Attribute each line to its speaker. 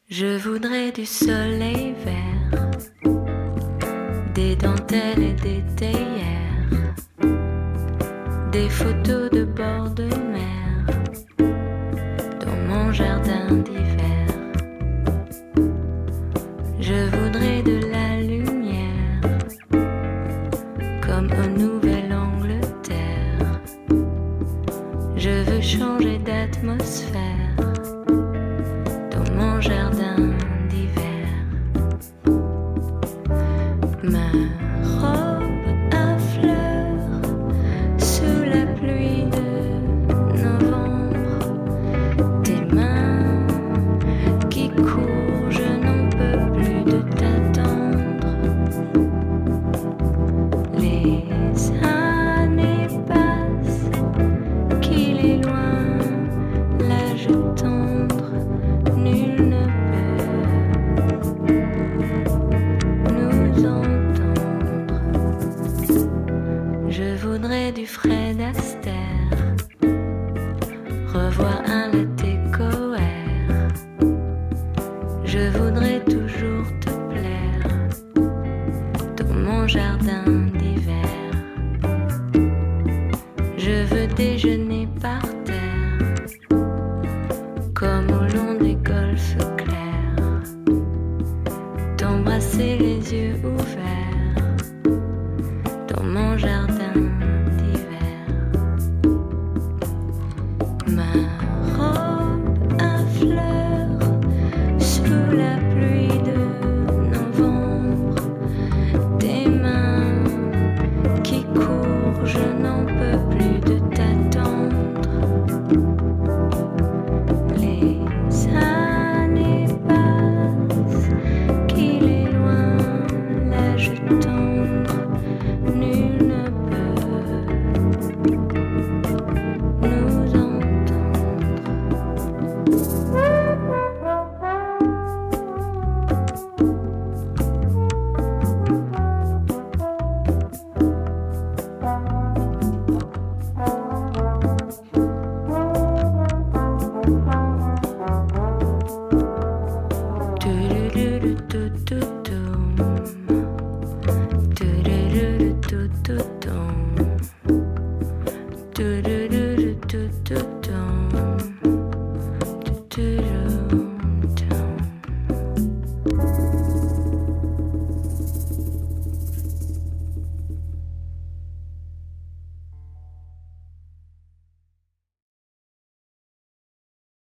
Speaker 1: Je voudrais du soleil vert, des dentelles et des théières, des photos de bord de mer dans mon jardin d'hiver. Je voudrais de la lumière comme au Nouvelle-Angleterre. Je veux changer d'atmosphère dans mon jardin d'hiver. Ma robe à fleurs sous la pluie de novembre. Tes mains qui courent, je n'en peux plus de t'attendre. Les années passent, qu'il est loin l'âge tendre. Nul ne peut nous entendre. Je voudrais du Fred Astaire, revoir un latte coère. Je voudrais toujours te plaire dans mon jardin d'hiver. Je veux déjeuner par terre comme au long des golfes clairs, t'embrasser les yeux ouverts dans mon jardin d'hiver. Ma robe à fleurs sous la pluie de novembre. Tes mains qui courent, je n'en peux plus de t'attendre. Les années passent, qu'il est loin l'âge tendre. Nul ne peut nous entendre.